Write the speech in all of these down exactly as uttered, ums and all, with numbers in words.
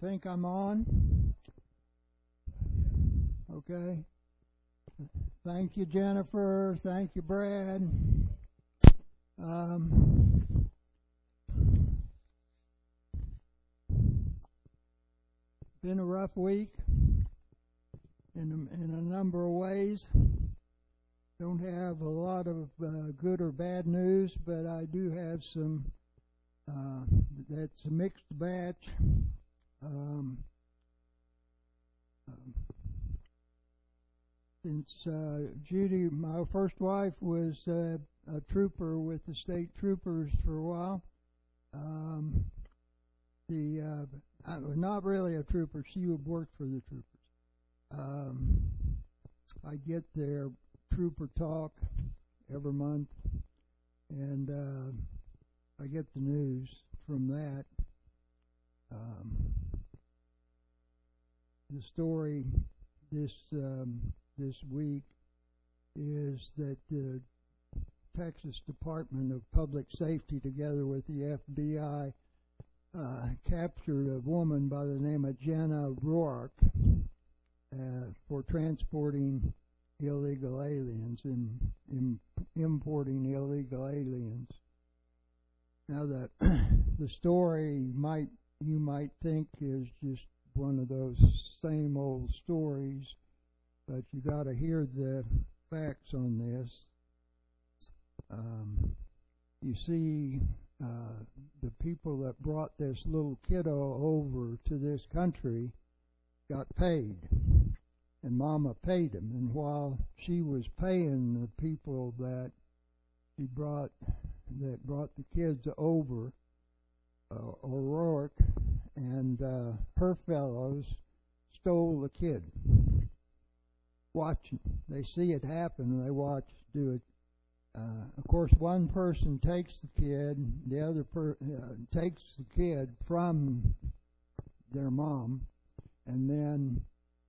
think I'm on? Okay. Thank you, Jennifer. Thank you, Brad. Um, been a rough week in a, in a number of ways. Don't have a lot of uh, good or bad news, but I do have some. Uh, that's a mixed batch. Um, um, since uh, Judy, my first wife, was uh, a trooper with the state troopers for a while. Um, the uh, I, not really a trooper; she would work for the troopers. Um, I get their trooper talk every month, and uh, I get the news from that. Um, the story this um, this week is that the Texas Department of Public Safety, together with the F B I, uh, captured a woman by the name of Jenna Rourke uh, for transporting illegal aliens and in, importing illegal aliens. Now that the story might you might think is just one of those same old stories, but you got to hear the facts on this. Um, you see, uh, the people that brought this little kiddo over to this country got paid, and Mama paid him. And while she was paying the people that she brought, that brought the kids over, uh, O'Rourke and uh, her fellows stole the kid. Watching, they see it happen, and they watch do it. Uh, of course, one person takes the kid, the other per, uh, takes the kid from their mom, and then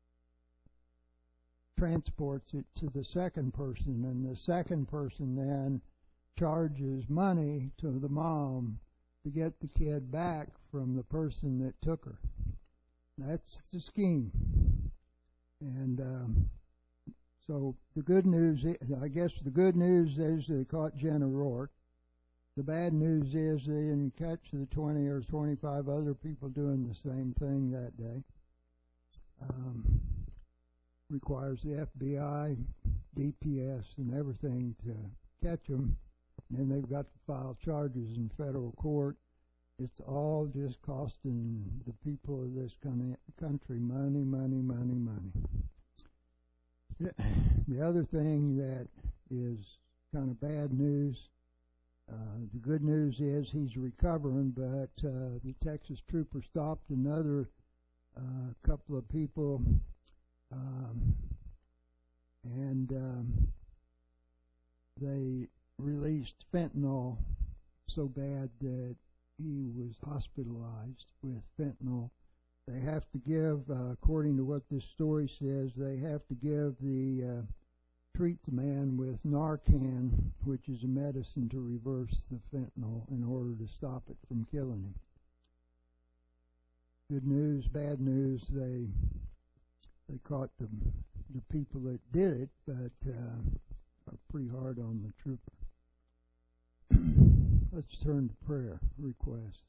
transports it to the second person, and the second person then charges money to the mom to get the kid back from the person that took her. That's the scheme. And um, so the good news, I guess the good news is they caught Jenna Rourke. The bad news is they didn't catch the twenty or twenty-five other people doing the same thing that day. Um, requires the F B I, D P S, and everything to catch them. And then they've got to file charges in federal court. It's all just costing the people of this country money, money, money, money. The other thing that is kind of bad news, uh, the good news is he's recovering, but uh, the Texas trooper stopped another uh, couple of people, um, and um, they released fentanyl so bad that he was hospitalized with fentanyl. They have to give, uh, according to what this story says, they have to give the, uh, treat the man with Narcan, which is a medicine to reverse the fentanyl in order to stop it from killing him. Good news, bad news, they they caught the, the people that did it, but uh, are pretty hard on the trooper. Let's turn to prayer requests.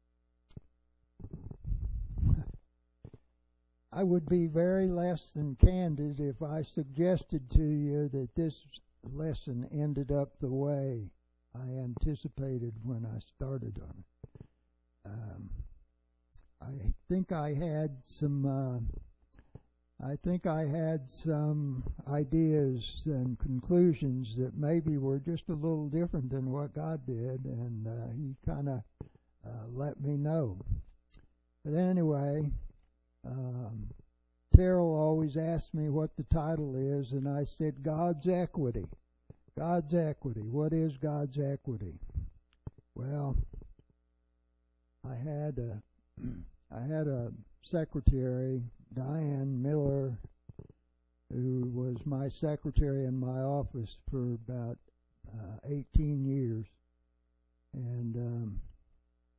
I would be very less than candid if I suggested to you that this lesson ended up the way I anticipated when I started on it. Um, I think I had some. Uh, I think I had some ideas and conclusions that maybe were just a little different than what God did, and uh, He kind of uh, let me know. But anyway, um, Terrell always asked me what the title is, and I said God's Equity. God's Equity. What is God's Equity? Well, I had a I had a secretary, Diane Miller, who was my secretary in my office for about uh, eighteen years. And um,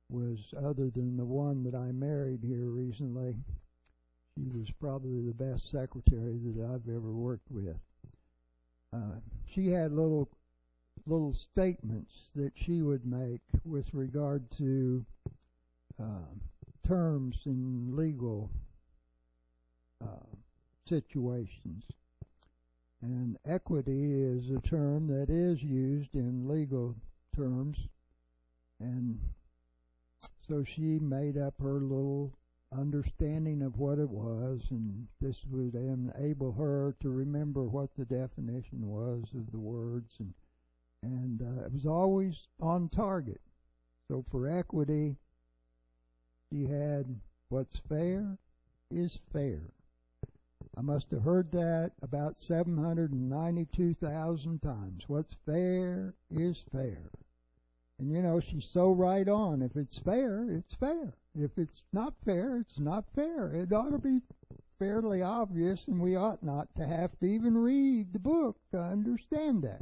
was, other than the one that I married here recently, she was probably the best secretary that I've ever worked with. Uh, she had little little statements that she would make with regard to uh, terms in legal uh, situations. And equity is a term that is used in legal terms, and so she made up her little understanding of what it was, and this would enable her to remember what the definition was of the words, and and uh, it was always on target. So for equity, she had what's fair is fair. I must have heard that about seven hundred ninety-two thousand times. What's fair is fair. And you know, she's so right on. If it's fair, it's fair. If it's not fair, it's not fair. It ought to be fairly obvious, and we ought not to have to even read the book to understand that.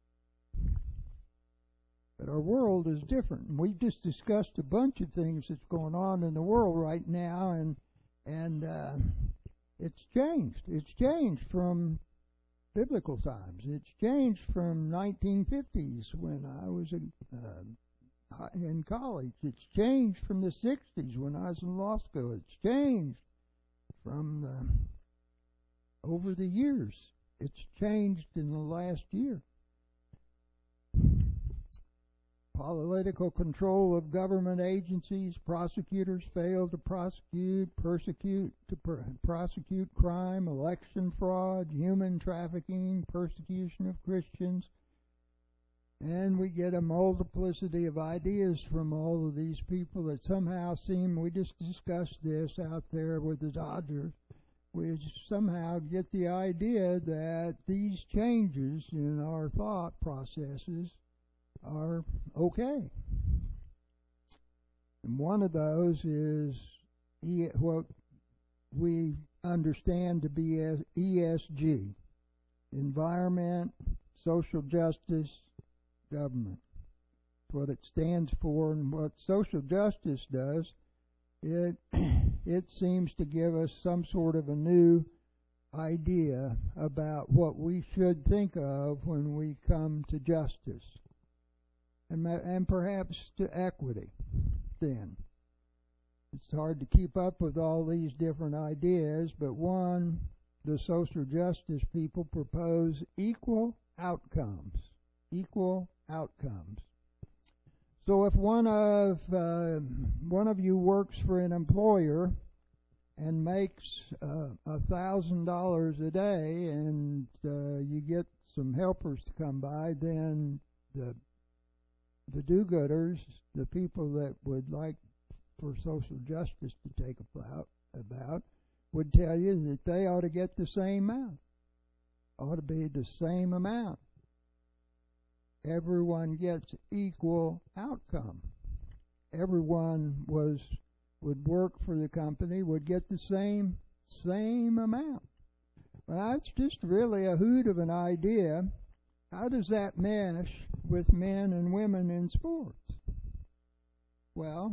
But our world is different. And we just discussed a bunch of things that's going on in the world right now, and and uh, it's changed. It's changed from biblical times. It's changed from nineteen fifties when I was in, uh, in college. It's changed from the sixties when I was in law school. It's changed from the, over the years. It's changed in the last year. Political control of government agencies. Prosecutors fail to prosecute, persecute to per- prosecute crime, election fraud, human trafficking, persecution of Christians. And we get a multiplicity of ideas from all of these people that somehow seem, we just discussed this out there with the Dodgers, we somehow get the idea that these changes in our thought processes are okay. And one of those is e- what we understand to be as E S G, environment, social justice, government. What it stands for, and what social justice does, it it seems to give us some sort of a new idea about what we should think of when we come to justice. And, and perhaps to equity, then. It's hard to keep up with all these different ideas, but one, the social justice people propose equal outcomes. Equal outcomes. So if one of uh, one of you works for an employer and makes uh, a thousand dollars a day, and uh, you get some helpers to come by, then the The do-gooders, the people that would like for social justice to take about, about, would tell you that they ought to get the same amount. Ought to be the same amount. Everyone gets equal outcome. Everyone was would work for the company, would get the same same amount. Well, that's just really a hoot of an idea. How does that mesh with men and women in sports? Well,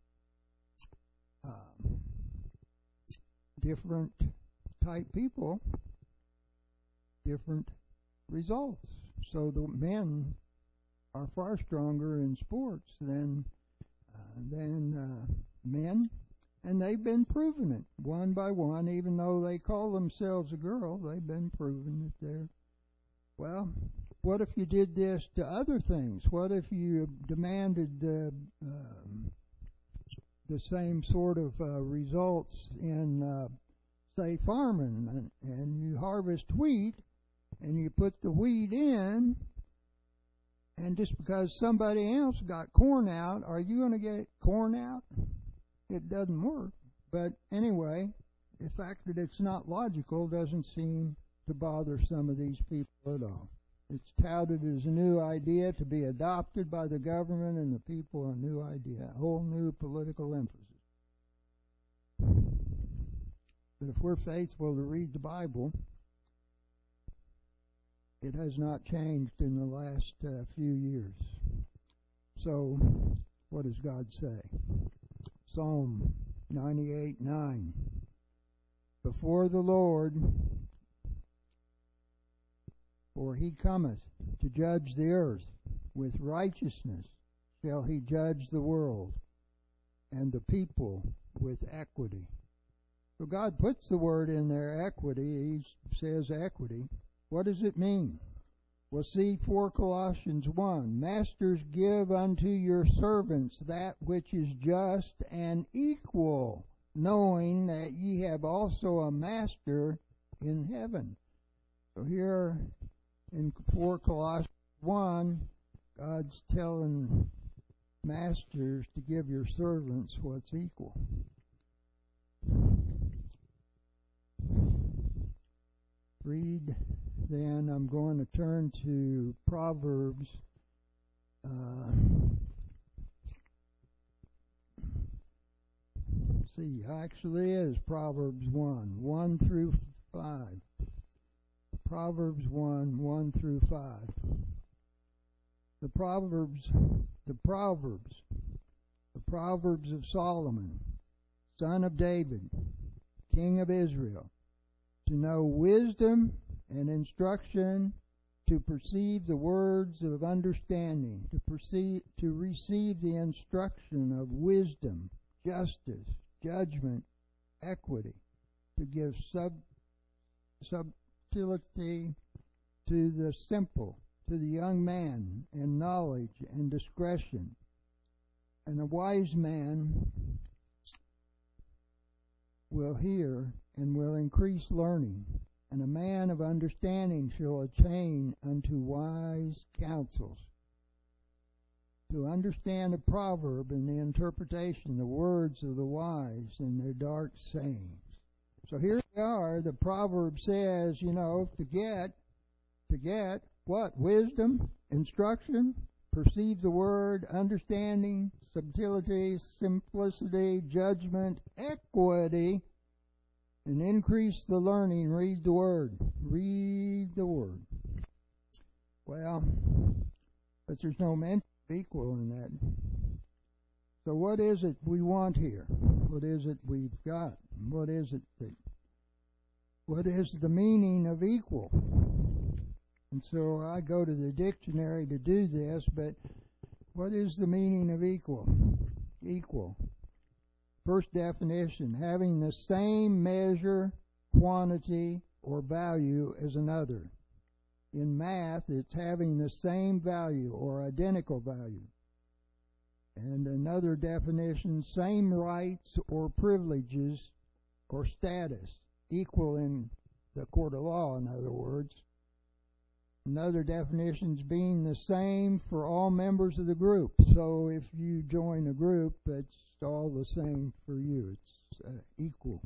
um, different type people, different results. So the men are far stronger in sports than uh, than uh, men, and they've been proving it one by one. Even though they call themselves a girl, they've been proven that they're. Well, what if you did this to other things? What if you demanded uh, um, the same sort of uh, results in, uh, say, farming, and, and you harvest wheat, and you put the wheat in, and just because somebody else got corn out, are you going to get corn out? It doesn't work. But anyway, the fact that it's not logical doesn't seem to bother some of these people at all. It's touted as a new idea to be adopted by the government and the people, a new idea, a whole new political emphasis. But if we're faithful to read the Bible, it has not changed in the last uh, few years. So What does God say? Psalm ninety-eight nine. Before the Lord, for he cometh to judge the earth, with righteousness shall he judge the world, and the people with equity. So God puts the word in there, equity. He says equity. What does it mean? Well, see, for Colossians one, Masters, give unto your servants that which is just and equal, knowing that ye have also a master in heaven. So here in for Colossians one, God's telling masters to give your servants what's equal. Read, then I'm going to turn to Proverbs. Uh, see, actually is Proverbs one, one through five. Proverbs one, one through five. The Proverbs, the Proverbs, the Proverbs of Solomon, son of David, king of Israel, to know wisdom and instruction, to perceive the words of understanding, to perceive, to receive the instruction of wisdom, justice, judgment, equity, to give sub, subtlety to the simple, to the young man, and knowledge and discretion. And a wise man will hear and will increase learning, and a man of understanding shall attain unto wise counsels. To understand a proverb and the interpretation, the words of the wise and their dark sayings. So here we are, the proverb says, you know, to get, to get what? Wisdom, instruction, perceive the word, understanding, subtlety, simplicity, judgment, equity, and increase the learning, read the word. Read the word. Well, but there's no mention of equal in that. So what is it we want here? What is it we've got? What is it that, what is the meaning of equal? And so I go to the dictionary to do this, but what is the meaning of equal? Equal. First definition, having the same measure, quantity, or value as another. In math, it's having the same value or identical value. And another definition, same rights or privileges or status, equal in the court of law, in other words. Another definition is being the same for all members of the group. So if you join a group, it's all the same for you. It's uh, equal.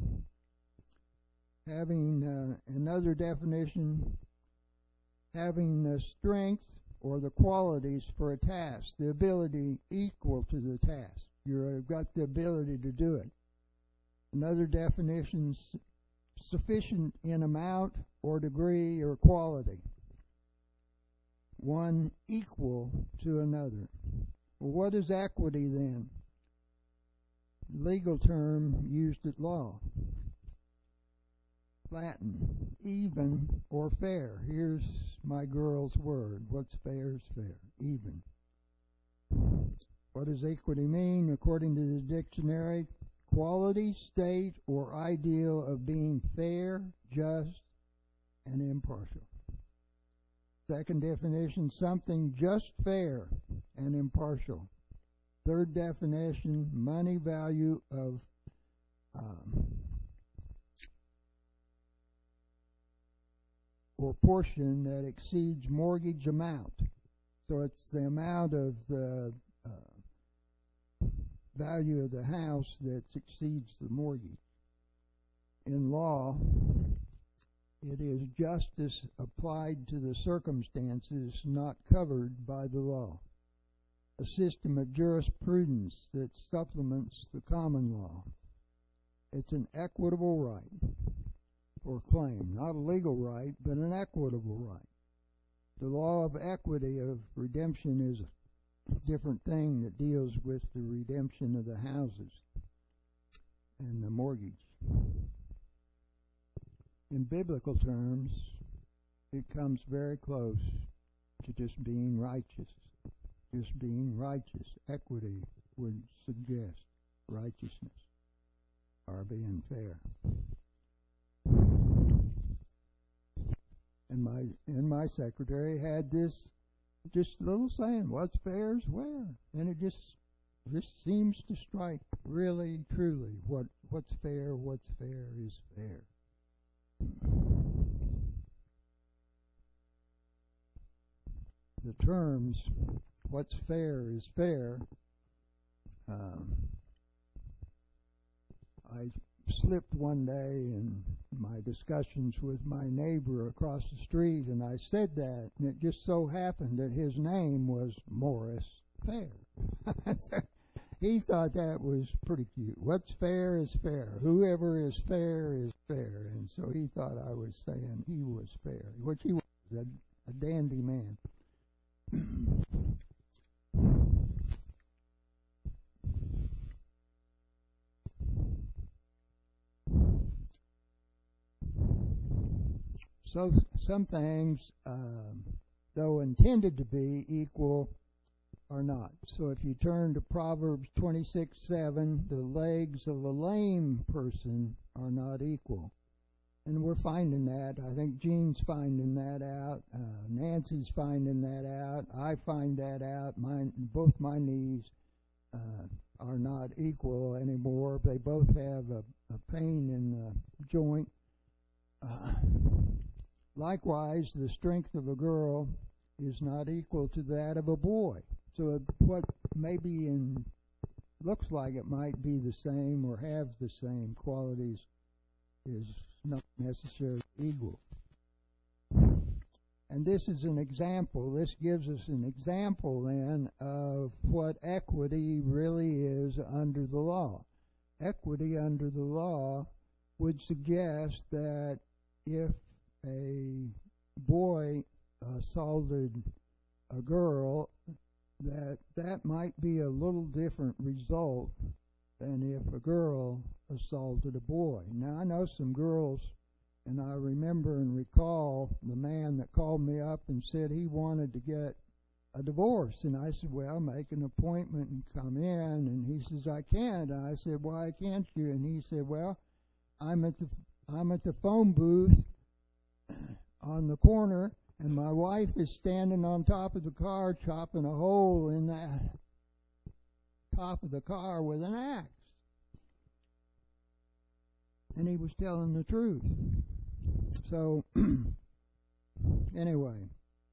Having uh, another definition, having the strength or the qualities for a task, the ability equal to the task. You've got the ability to do it. Another definition, sufficient in amount or degree or quality. One equal to another. Well, what is equity then? Legal term used at law. Latin, even or fair. Here's my girl's word. What's fair is fair. Even. What does equity mean? According to the dictionary, quality, state, or ideal of being fair, just, and impartial. Second definition, something just fair and impartial. Third definition, money value of um, or portion that exceeds mortgage amount. So it's the amount of the uh, value of the house that exceeds the mortgage. In law, it is justice applied to the circumstances not covered by the law. A system of jurisprudence that supplements the common law. It's an equitable right or claim, not a legal right, but an equitable right. The law of equity of redemption is different thing that deals with the redemption of the houses and the mortgage. In biblical terms, it comes very close to just being righteous. Just being righteous. Equity would suggest righteousness or being fair. And my and my secretary had this just little saying, what's fair is where. And it just just seems to strike really, truly, what what's fair, what's fair is fair. The terms, what's fair is fair, um, I slipped one day in my discussions with my neighbor across the street, and I said that, and it just so happened that his name was Morris Fair. He thought that was pretty cute. What's fair is fair. Whoever is fair is fair. And so he thought I was saying he was fair, which he was, a, a dandy man. So some things, um, though intended to be equal, are not. So if you turn to Proverbs twenty-six seven, the legs of a lame person are not equal. And we're finding that. I think Jean's finding that out. Uh, Nancy's finding that out. I find that out. Mine, both my knees uh, are not equal anymore. They both have a, a pain in the joint. Uh, likewise, the strength of a girl is not equal to that of a boy. So what maybe in looks like it might be the same or have the same qualities is not necessarily equal. And this is an example. This gives us an example then of what equity really is under the law. Equity under the law would suggest that if a boy assaulted a girl, that that might be a little different result than if a girl assaulted a boy. Now, I know some girls, and I remember and recall the man that called me up and said he wanted to get a divorce. And I said, well, make an appointment and come in. And he says, I can't. And I said, why can't you? And he said, well, I'm at the I'm at the phone booth on the corner, and my wife is standing on top of the car chopping a hole in that top of the car with an axe. And he was telling the truth. So, anyway,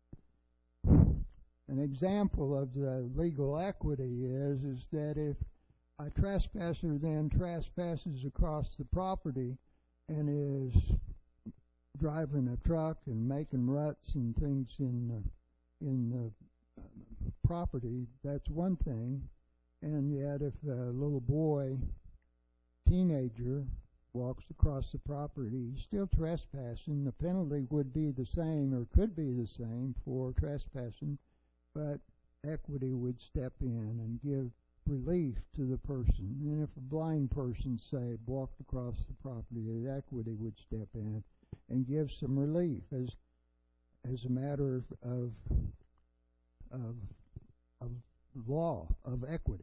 an example of the legal equity is, is that if a trespasser then trespasses across the property and is driving a truck and making ruts and things in the, in the uh, property, that's one thing. And yet if a little boy, teenager, walks across the property, he's still trespassing. The penalty would be the same, or could be the same, for trespassing, but equity would step in and give relief to the person. And if a blind person, say, walked across the property, the equity would step in and give some relief as as a matter of of of law, of equity.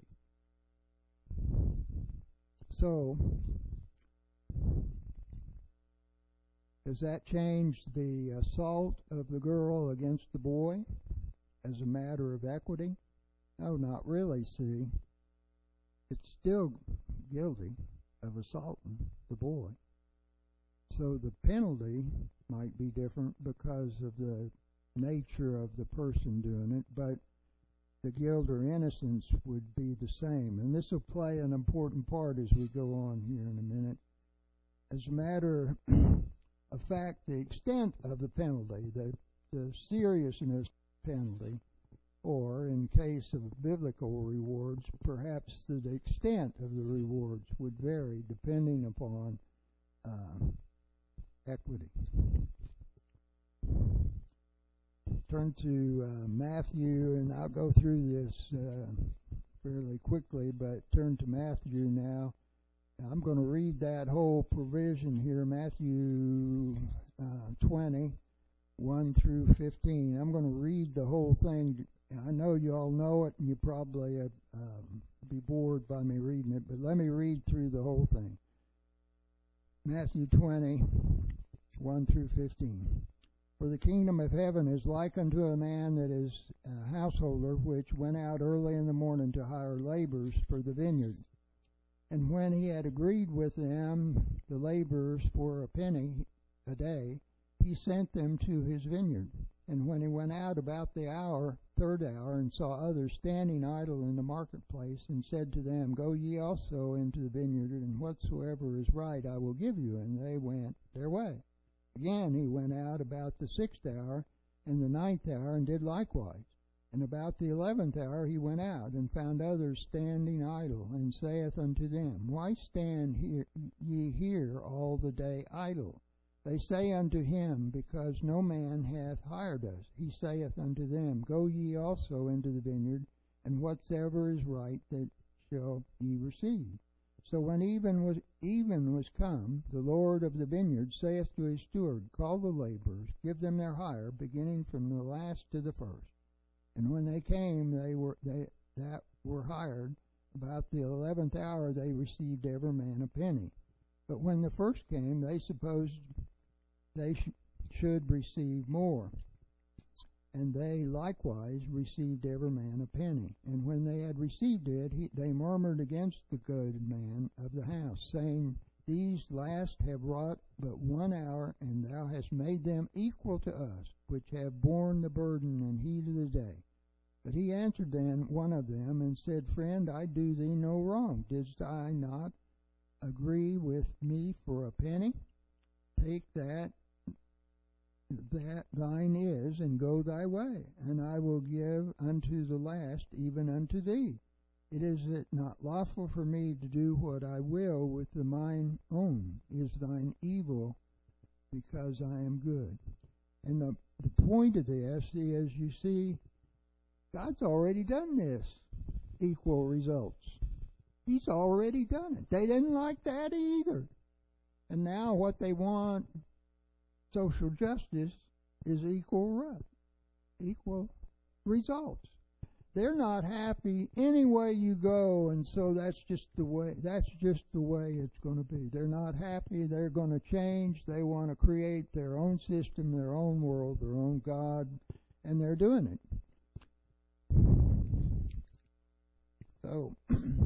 So does that change the assault of the girl against the boy as a matter of equity? No, not really, see. It's still guilty of assaulting the boy. So the penalty might be different because of the nature of the person doing it, but the guilt or innocence would be the same. And this will play an important part as we go on here in a minute. As a matter of fact, the extent of the penalty, the, the seriousness of the penalty, or in case of biblical rewards, perhaps the extent of the rewards would vary depending upon uh, equity. turn to uh, Matthew, and I'll go through this uh, fairly quickly, but turn to Matthew now. I'm going to read that whole provision here, Matthew uh, twenty, one through fifteen. I'm going to read the whole thing. I know you all know it, and you probably uh, um, be bored by me reading it, but let me read through the whole thing. Matthew twenty, one through fifteen. For the kingdom of heaven is like unto a man that is a householder, which went out early in the morning to hire laborers for the vineyard. And when he had agreed with them, the laborers, for a penny a day, he sent them to his vineyard. And when he went out about the hour, third hour, and saw others standing idle in the marketplace, and said to them, Go ye also into the vineyard, and whatsoever is right I will give you. And they went their way. Again he went out about the sixth hour, and the ninth hour, and did likewise. And about the eleventh hour he went out, and found others standing idle, and saith unto them, Why stand here, ye here all the day idle? They say unto him, Because no man hath hired us. He saith unto them, Go ye also into the vineyard, and whatsoever is right that shall ye receive. So when even was even was come, the Lord of the vineyard saith to his steward, Call the laborers, give them their hire, beginning from the last to the first. And when they came, they were they that were hired. About the eleventh hour they received every man a penny. But when the first came, they supposed they sh- should receive more. And they likewise received every man a penny. And when they had received it, he, they murmured against the good man of the house, saying, These last have wrought but one hour, and thou hast made them equal to us, which have borne the burden and heat of the day. But he answered then one of them, and said, Friend, I do thee no wrong. Didst I not agree with me for a penny? Take that that thine is, and go thy way, and I will give unto the last even unto thee. It is it not lawful for me to do what I will with the mine own? Is thine evil because I am good? And the, the point of this is, you see, God's already done this, equal results. He's already done it. They didn't like that either. And now what they want, social justice, is equal equal results. They're not happy any way you go, and so that's just the way that's just the way it's going to be. They're not happy. They're going to change. They want to create their own system, their own world, their own God, and they're doing it. So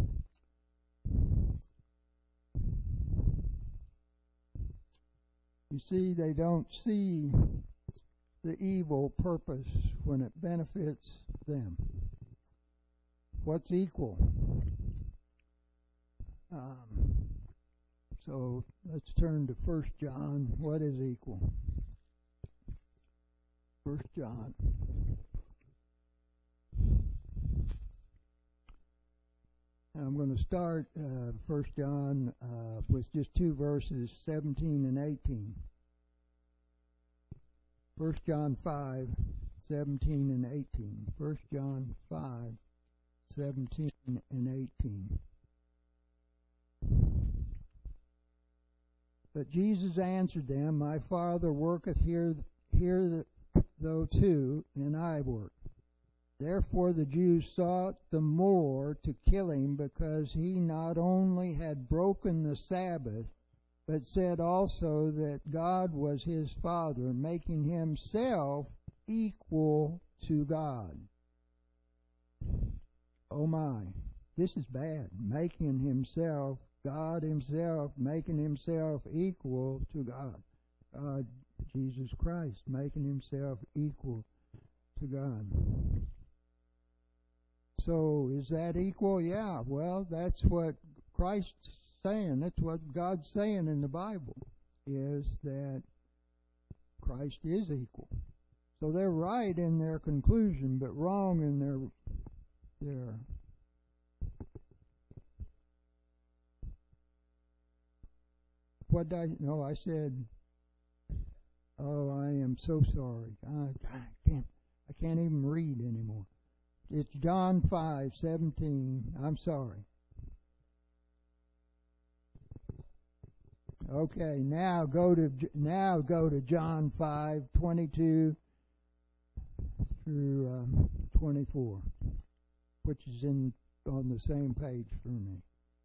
you see, they don't see the evil purpose when it benefits them. What's equal? Um, so let's turn to First John. What is equal? First John. And I'm going to start uh, First John uh, with just two verses, seventeen and eighteen. First John five, seventeen and eighteen. First John five, seventeen and eighteen. But Jesus answered them, My Father worketh here, here though too, and I work. Therefore the Jews sought the more to kill him, because he not only had broken the Sabbath, but said also that God was his Father, making himself equal to God. Oh my, this is bad. Making himself, God himself, making himself equal to God. God, Jesus Christ, making himself equal to God. So is that equal? Yeah, well, that's what Christ's saying. That's what God's saying in the Bible, is that Christ is equal. So they're right in their conclusion, but wrong in their their what did I no I said, oh, I am so sorry. I, I can't can't even read anymore. It's John five seventeen. I'm sorry. Okay, now go to now go to John five twenty-two through um, twenty-four, which is in on the same page for me.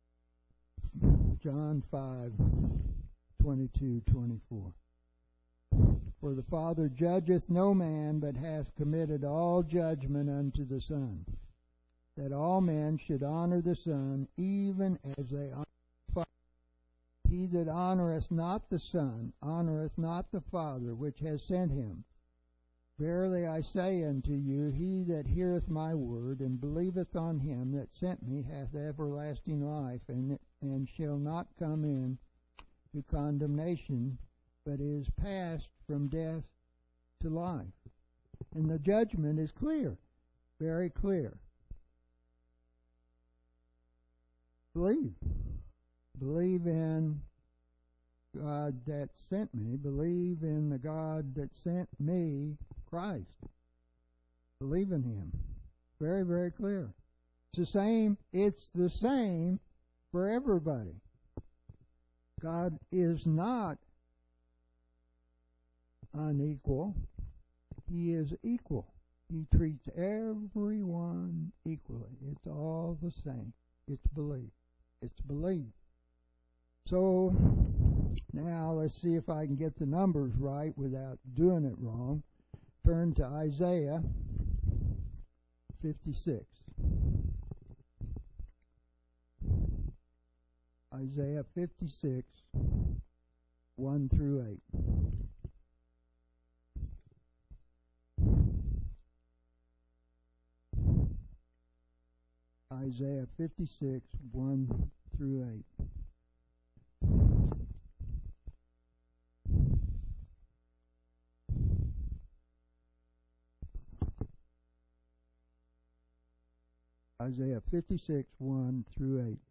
John five twenty-two twenty-four. For the Father judgeth no man, but hath committed all judgment unto the Son, that all men should honor the Son, even as they honor the Father. He that honoreth not the Son honoreth not the Father which has sent him. Verily I say unto you, he that heareth my word, and believeth on him that sent me, hath everlasting life, and, and shall not come in to condemnation, but is passed from death to life. And the judgment is clear, very clear. Believe. Believe in God that sent me. Believe in the God that sent me, Christ. Believe in him. Very, very clear. It's the same, it's the same for everybody. God is not unequal. He is equal. He treats everyone equally. It's all the same. It's belief. It's belief. So, now let's see if I can get the numbers right without doing it wrong. Turn to Isaiah fifty-six. Isaiah fifty-six, one through eight. Isaiah fifty-six, one through eight. Isaiah fifty-six, one through eight.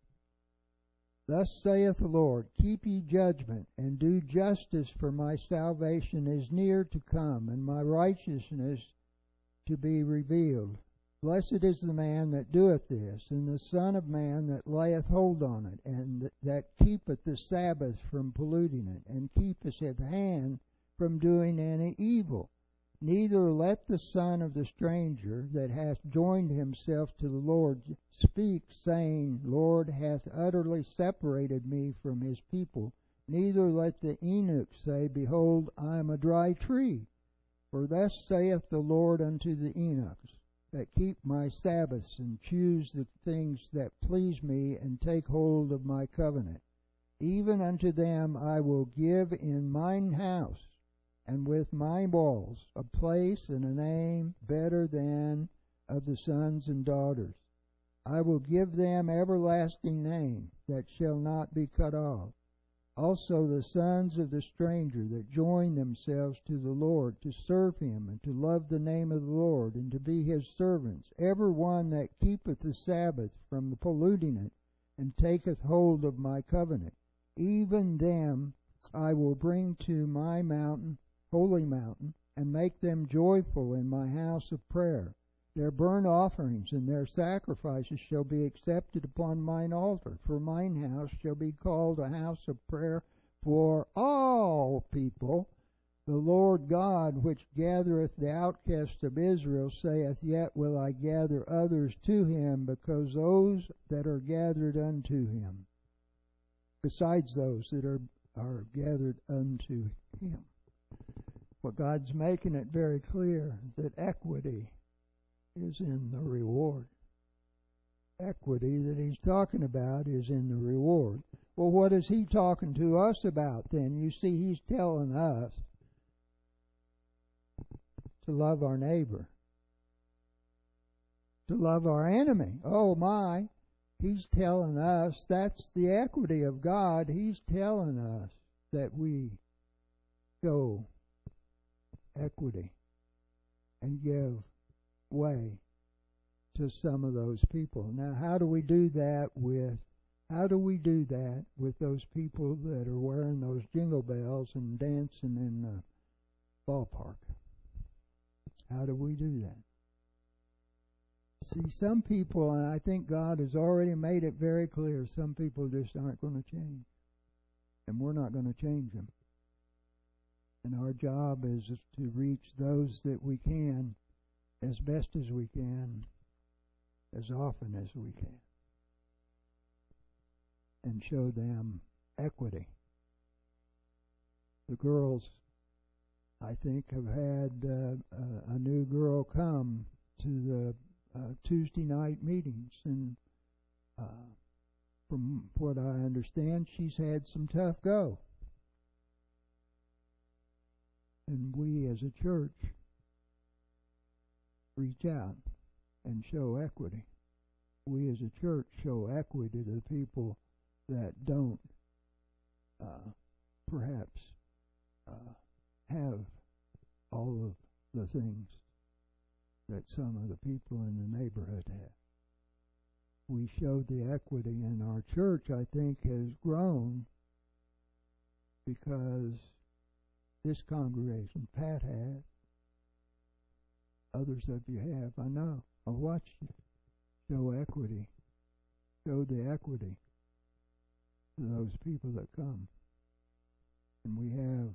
Thus saith the Lord, keep ye judgment, and do justice, for my salvation is near to come, and my righteousness to be revealed. Blessed is the man that doeth this, and the Son of Man that layeth hold on it, and that keepeth the Sabbath from polluting it, and keepeth his hand from doing any evil. Neither let the son of the stranger that hath joined himself to the Lord speak, saying, Lord hath utterly separated me from his people. Neither let the eunuch say, Behold, I am a dry tree. For thus saith the Lord unto the eunuchs, that keep my Sabbaths, and choose the things that please me, and take hold of my covenant. Even unto them I will give in mine house, and with my walls, a place and a name better than of the sons and daughters. I will give them everlasting name that shall not be cut off. Also the sons of the stranger that join themselves to the Lord, to serve him, and to love the name of the Lord, and to be his servants, every one that keepeth the Sabbath from the polluting it, and taketh hold of my covenant, even them I will bring to my mountain, holy mountain, and make them joyful in my house of prayer. Their burnt offerings and their sacrifices shall be accepted upon mine altar, for mine house shall be called a house of prayer for all people. The Lord God, which gathereth the outcast of Israel, saith, Yet will I gather others to him, because those that are gathered unto him, besides those that are, are gathered unto him. Well, God's making it very clear that equity is in the reward. Equity that he's talking about is in the reward. Well, what is he talking to us about then? You see, he's telling us to love our neighbor, to love our enemy. Oh my, he's telling us that's the equity of God. He's telling us that we go equity and give way to some of those people. Now, how do we do that with how do we do that with those people that are wearing those jingle bells and dancing in the ballpark? How do we do that? See, some people, and I think God has already made it very clear, some people just aren't going to change. And we're not going to change them. And our job is to reach those that we can as best as we can, as often as we can, and show them equity. The girls, I think, have had uh, a, a new girl come to the uh, Tuesday night meetings, and uh, from what I understand, she's had some tough go. And we as a church reach out and show equity. We as a church show equity to the people that don't uh, perhaps uh, have all of the things that some of the people in the neighborhood have. We showed the equity, and our church, I think, has grown because this congregation, Pat has, others of you have, I know, I've watched you show equity, show the equity to those people that come. And we have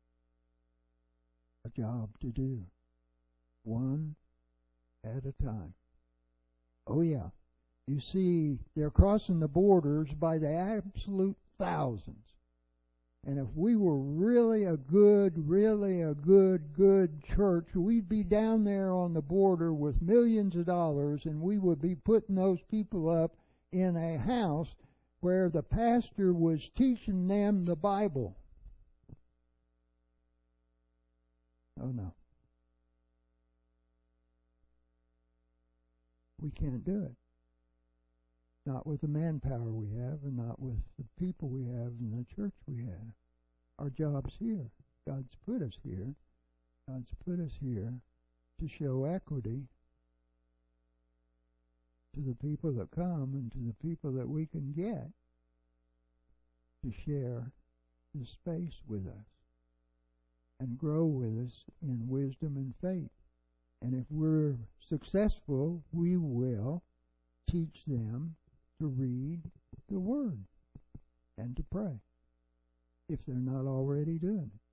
a job to do, one at a time. Oh yeah, you see, they're crossing the borders by the absolute thousands. And if we were really a good, really a good, good church, we'd be down there on the border with millions of dollars, and we would be putting those people up in a house where the pastor was teaching them the Bible. Oh no. We can't do it. Not with the manpower we have, and not with the people we have and the church we have. Our job's here. God's put us here. God's put us here to show equity to the people that come and to the people that we can get to share the space with us and grow with us in wisdom and faith. And if we're successful, we will teach them to read the Word and to pray, if they're not already doing it.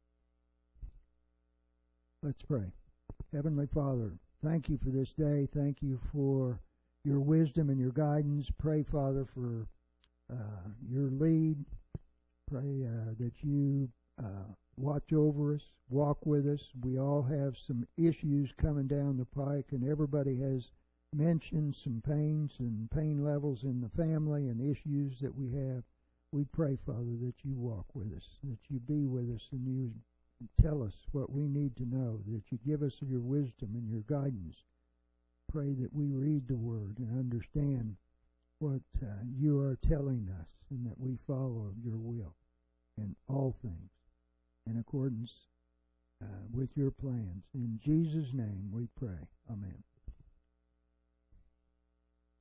Let's pray. Heavenly Father, thank you for this day. Thank you for your wisdom and your guidance. Pray, Father, for uh, your lead. Pray uh, that you uh, watch over us, walk with us. We all have some issues coming down the pike, and everybody has mentioned some pains and pain levels in the family and issues that we have. We pray, Father, that you walk with us, that you be with us, and you tell us what we need to know, that you give us your wisdom and your guidance. Pray that we read the Word and understand what uh, you are telling us, and that we follow your will in all things in accordance uh, with your plans. In Jesus' name we pray. Amen.